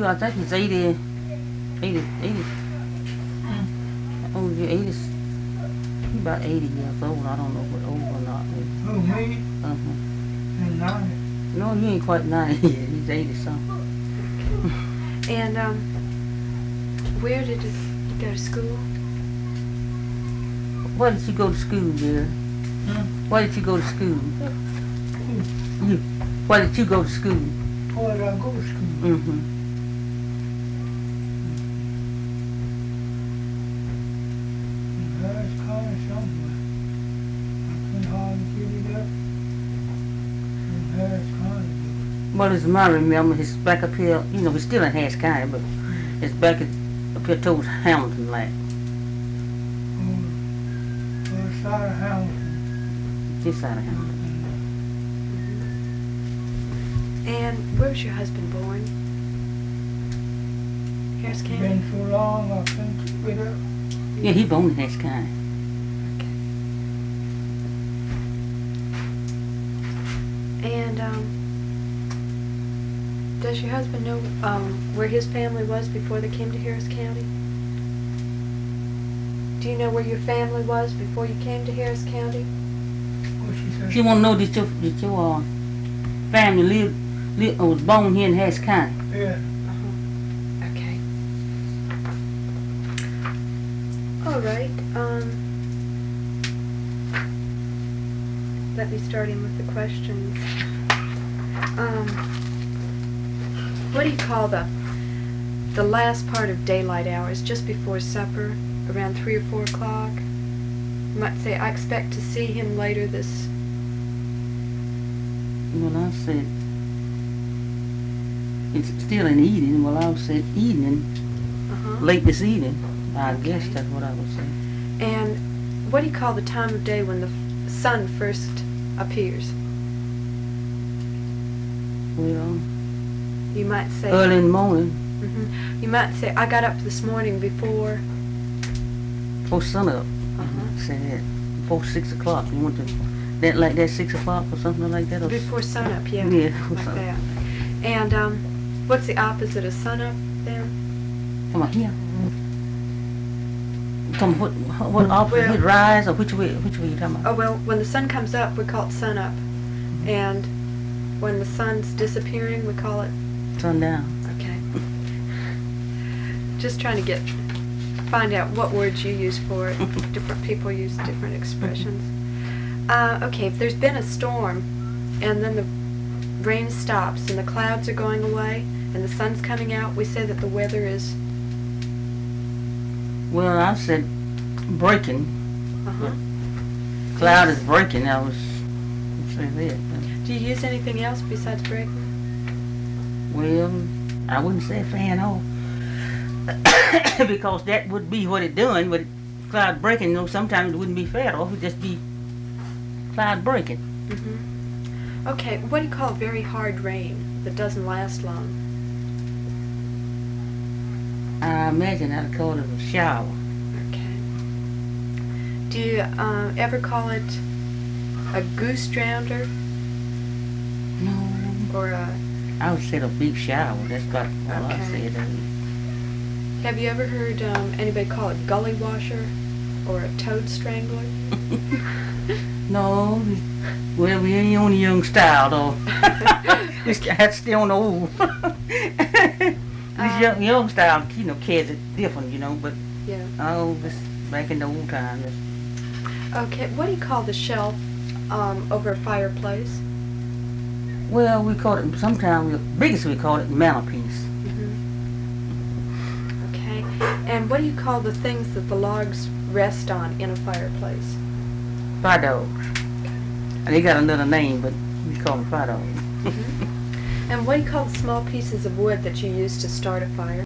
I think he's 80, 80, 80. Oh, yeah, 80. He's about 80 years old. I don't know if we're old or not. Who, me? And 90. No, he ain't quite 90 yet. He's 80 something. And where did you go to school? Why did you go to school, dear? Why did you go to school? You. Why did you go to school? Why did I go to school? Mm-hmm. Harris College somewhere. I couldn't hardly get it up. From Harris College. Well, as I remember, his back up here, you know, he's still in Harris County, but his back is up here towards Hamilton, like. First side of Hamilton. This side of Hamilton. And where was your husband born? Harris County? Been so long, I couldn't keep it up. Yeah, he born in Harris County. And does your husband know where his family was before they came to Harris County? Do you know where your family was before you came to Harris County? What she said? She want to know that your family was born here in Harris County. Yeah. Okay. All right. Let me start in with the questions. What do you call the last part of daylight hours, just before supper, around 3 or 4 o'clock? You might say, I expect to see him later this... Well, I said, it's still in evening. Well, I said evening, late this evening. I guess that's what I would say. And what do you call the time of day when the sun first appears? Well, You might say... early in the morning, You might say, I got up this morning before... before sunup. Say that. Before 6 o'clock. You want to, that 6 o'clock or something like that? Or Before sunup, yeah. Yeah, Like that. And what's the opposite of sunup then? Come on, here. Come on, what opposite? Well- Rise or which way you talking about? Oh, well, when the sun comes up, we call it sunup. And when the sun's disappearing, we call it... Sundown. Okay. Just trying to find out what words you use for it. Different people use different expressions. Okay, if there's been a storm and then the rain stops and the clouds are going away and the sun's coming out, we say that the weather is... Well, I said breaking. Uh-huh. Cloud is breaking. I was say that. Do you use anything else besides breaking? Well, I wouldn't say fan off because that would be what it's doing. But cloud breaking, you know, sometimes it wouldn't be fan off. It'd just be cloud breaking. Okay, what do you call very hard rain that doesn't last long? I imagine I'd call it a shower. Okay. Do you ever call it a goose drowner No, or a... I would say a big shower. That's about all I Okay. said. Have you ever heard anybody call it gully washer or a toad strangler? No, well, we ain't on the young style though. That's still on the old. This young style, you know, kids are different, you know, but Yeah. this back in the old times. Okay, what do you call the shelf over a fireplace? Well, we call it, sometimes, the biggest we call it mantelpiece. Okay, and what do you call the things that the logs rest on in a fireplace? Fire dogs. And they got another name, but we call them fire dogs. And what do you call the small pieces of wood that you use to start a fire?